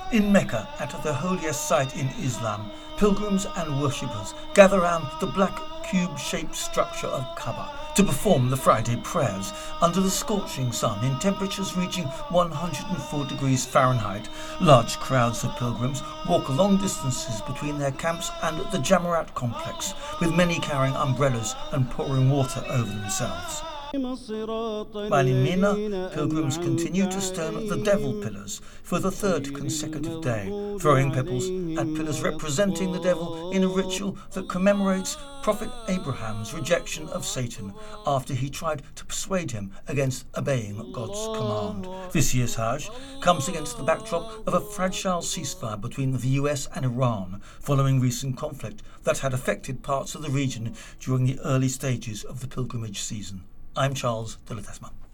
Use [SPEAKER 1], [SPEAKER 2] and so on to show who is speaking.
[SPEAKER 1] In Mecca, at the holiest site in Islam, pilgrims and worshippers gather around the black cube-shaped structure of Kaaba to perform the Friday prayers under the scorching sun in temperatures reaching 104 degrees Fahrenheit. Large crowds of pilgrims walk long distances between their camps and the Jamarat complex, with many carrying umbrellas and pouring water over themselves. While in Mina, pilgrims continue to stone the devil pillars for the third consecutive day, throwing pebbles at pillars representing the devil in a ritual that commemorates Prophet Abraham's rejection of Satan after he tried to persuade him against obeying God's command. This year's Hajj comes against the backdrop of a fragile ceasefire between the US and Iran following recent conflict that had affected parts of the region during the early stages of the pilgrimage season. I'm Charles de Ledesma.